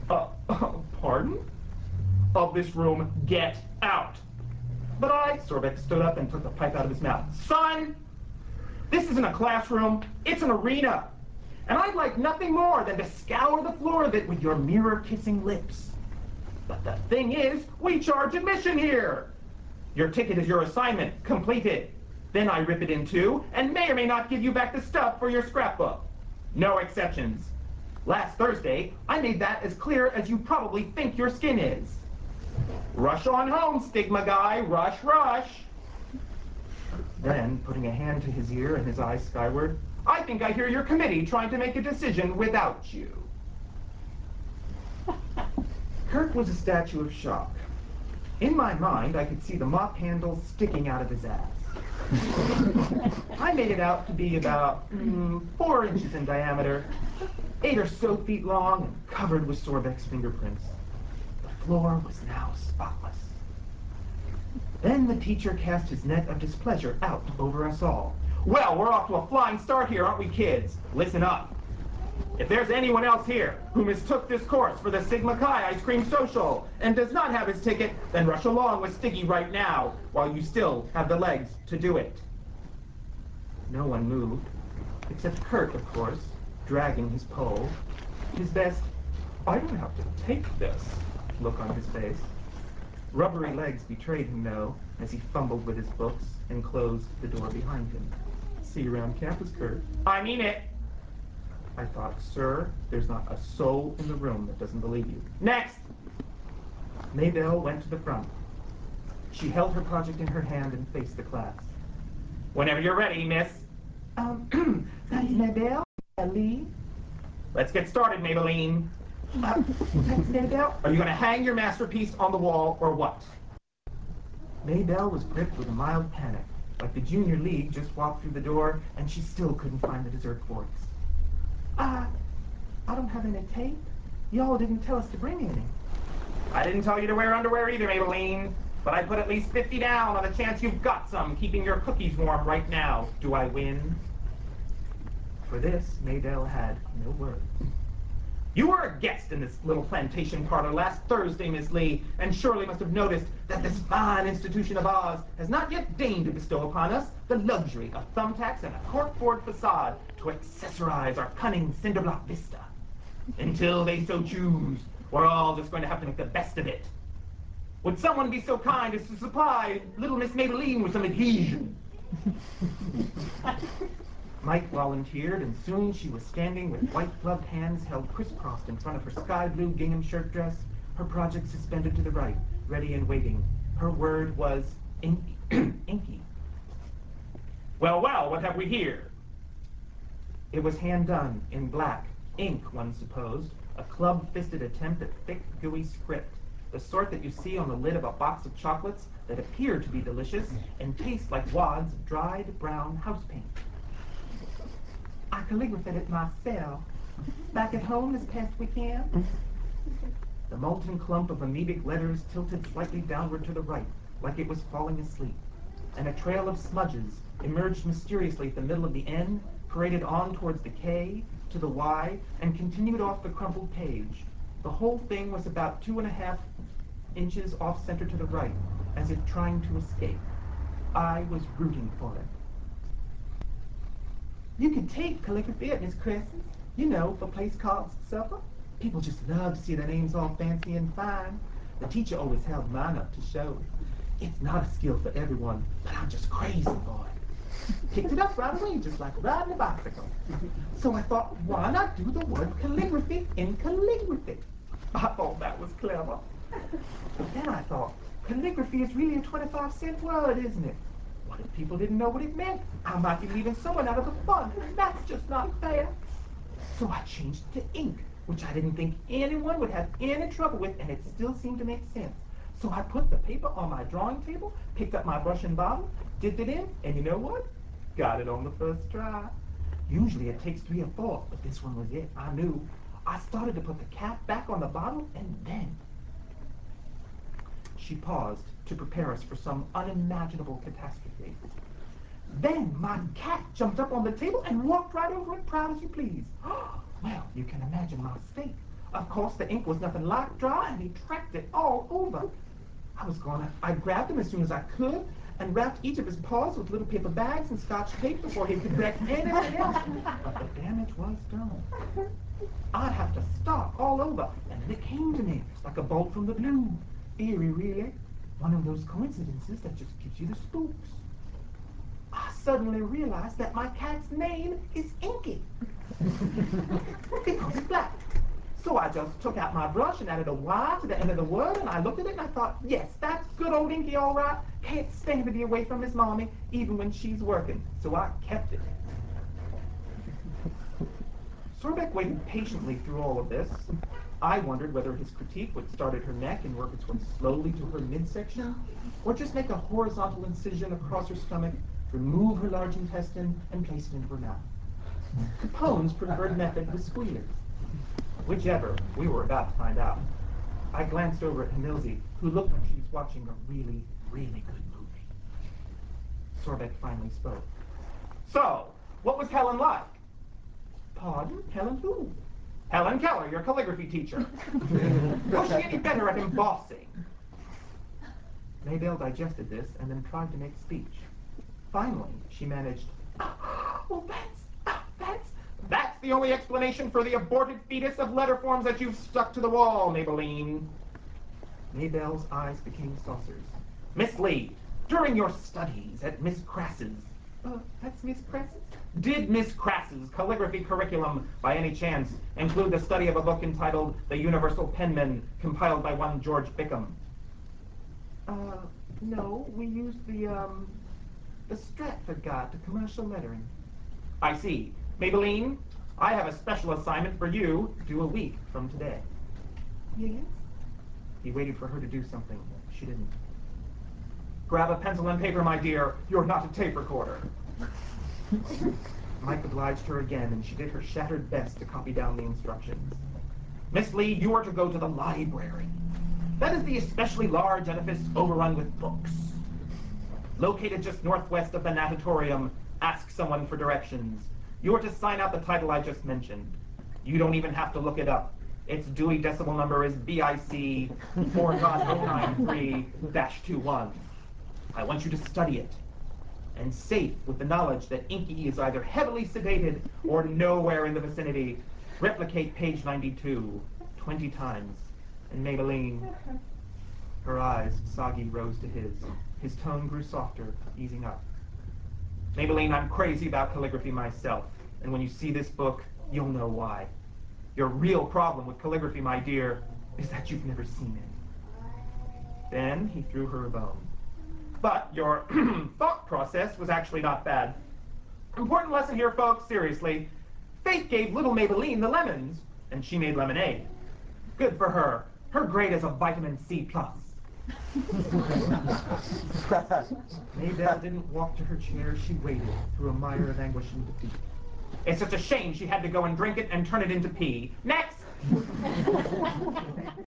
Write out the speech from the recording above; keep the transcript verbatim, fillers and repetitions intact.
Uh, pardon? Of this room, get out. But I, Sorbeck stood up and took the pipe out of his mouth. Son, this isn't a classroom, it's an arena. And I'd like nothing more than to scour the floor of it with your mirror-kissing lips. But the thing is, we charge admission here. Your ticket is your assignment, complete it. Then I rip it in two, and may or may not give you back the stuff for your scrapbook. No exceptions. Last Thursday, I made that as clear as you probably think your skin is. Rush on home, stigma guy, rush, rush. Then, putting a hand to his ear and his eyes skyward, I think I hear your committee trying to make a decision without you. Kurt was a statue of shock. In my mind, I could see the mop handle sticking out of his ass. I made it out to be about mm, four inches in diameter, eight or so feet long, and covered with Sorbeck's fingerprints. The floor was now spotless. Then the teacher cast his net of displeasure out over us all. Well, we're off to a flying start here, aren't we, kids? Listen up. If there's anyone else here who mistook this course for the Sigma Chi Ice Cream Social and does not have his ticket, then rush along with Stiggy right now while you still have the legs to do it. No one moved, except Kurt, of course, dragging his pole. His best, I don't have to take this, look on his face. Rubbery legs betrayed him, though, as he fumbled with his books and closed the door behind him. See you around campus, Kurt. I mean it! I thought, sir, there's not a soul in the room that doesn't believe you. Next! Maybelle went to the front. She held her project in her hand and faced the class. Whenever you're ready, miss. Um, that's Maybelle, Lee. Let's get started, Maybelline. Uh, that's Maybelle. Are you going to hang your masterpiece on the wall or what? Maybelle was gripped with a mild panic. Like the junior league just walked through the door and she still couldn't find the dessert forks. Uh, I don't have any tape. Y'all didn't tell us to bring any. I didn't tell you to wear underwear either, Maybelline. But I put at least fifty down on the chance you've got some keeping your cookies warm right now. Do I win? For this, Maybelle had no words. You were a guest in this little plantation parlor last Thursday, Miss Lee, and surely must have noticed that this fine institution of ours has not yet deigned to bestow upon us the luxury of thumbtacks and a corkboard facade to accessorize our cunning cinderblock vista. Until they so choose, we're all just going to have to make the best of it. Would someone be so kind as to supply little Miss Maybelline with some adhesion? Mike volunteered, and soon she was standing with white-gloved hands held crisscrossed in front of her sky-blue gingham shirt dress, her project suspended to the right, ready and waiting. Her word was inky. Inky. Well, well, what have we here? It was hand-done, in black, ink, one supposed, a club-fisted attempt at thick, gooey script, the sort that you see on the lid of a box of chocolates that appear to be delicious and taste like wads of dried brown house paint. I calligraphed it myself. Back at home this past weekend. The molten clump of amoebic letters tilted slightly downward to the right, like it was falling asleep. And a trail of smudges emerged mysteriously at the middle of the N, paraded on towards the K, to the Y, and continued off the crumpled page. The whole thing was about two and a half inches off-center to the right, as if trying to escape. I was rooting for it. You can take calligraphy at Miss Crescent's, you know, for place cards and supper. People just love to see their names all fancy and fine. The teacher always held mine up to show. It's not a skill for everyone, but I'm just crazy for it. Picked it up right away, just like riding a bicycle. So I thought, why not do the word calligraphy in calligraphy? I thought that was clever. But then I thought, calligraphy is really a twenty-five cent word, isn't it? What if people didn't know what it meant? I might be leaving someone out of the fun, and that's just not fair. So I changed it to ink, which I didn't think anyone would have any trouble with, and it still seemed to make sense. So I put the paper on my drawing table, picked up my brush and bottle, dipped it in, and you know what? Got it on the first try. Usually it takes three or four, but this one was it. I knew. I started to put the cap back on the bottle, and then... She paused to prepare us for some unimaginable catastrophe. Then my cat jumped up on the table and walked right over it, proud as you please. Well, you can imagine my state. Of course, the ink was nothing like dry, and he tracked it all over. I was gonna, I grabbed him as soon as I could and wrapped each of his paws with little paper bags and scotch tape before he could wreck anything else. But the damage was done. I'd have to start all over, and then it came to me like a bolt from the blue. Eerie, really. One of those coincidences that just gives you the spooks. I suddenly realized that my cat's name is Inky. Because it's black. So I just took out my brush and added a Y to the end of the word, and I looked at it and I thought, yes, that's good old Inky, all right. Can't stand to be away from his mommy, even when she's working. So I kept it. Sorbeck waited patiently through all of this. I wondered whether his critique would start at her neck and work its way slowly to her midsection, or just make a horizontal incision across her stomach, remove her large intestine, and place it into her mouth. Capone's preferred method was squealers. Whichever, we were about to find out. I glanced over at Hamilzy, who looked like she was watching a really, really good movie. Sorbeck finally spoke. So, what was Helen like? Pardon? Helen who? Helen Keller, your calligraphy teacher. Was she any better at embossing? Maybelle digested this and then tried to make speech. Finally, she managed, oh, that's, that's, that's the only explanation for the aborted fetus of letter forms that you've stuck to the wall, Maybelline. Maybelle's eyes became saucers. Miss Lee, during your studies at Miss Crass's, uh, that's Miss Crass's? Did Miss Crass's calligraphy curriculum, by any chance, include the study of a book entitled The Universal Penman, compiled by one George Bickham? Uh, no, we used the, um, the Stratford Guide to Commercial Lettering. I see. Maybelline, I have a special assignment for you, due a week from today. Yes? He waited for her to do something. She didn't. Grab a pencil and paper, my dear. You're not a tape recorder. Mike obliged her again, and she did her shattered best to copy down the instructions. Miss Lee, you are to go to the library. That is the especially large edifice overrun with books. Located just northwest of the natatorium, ask someone for directions. You are to sign out the title I just mentioned. You don't even have to look it up. Its Dewey Decimal number is B I C four zero nine three dash twenty-one. I want you to study it. And safe with the knowledge that Inky is either heavily sedated or nowhere in the vicinity, replicate page ninety-two twenty times. And Maybelline, her eyes, soggy, rose to his. His tone grew softer, easing up. Maybelline, I'm crazy about calligraphy myself, and when you see this book, you'll know why. Your real problem with calligraphy, my dear, is that you've never seen it. Then he threw her a bone. But your thought process was actually not bad. Important lesson here, folks, seriously. Fate gave little Maybelline the lemons, and she made lemonade. Good for her. Her grade is a vitamin C plus. Maybelle didn't walk to her chair. She waited through a mire of anguish and defeat. It's such a shame she had to go and drink it and turn it into pee. Next!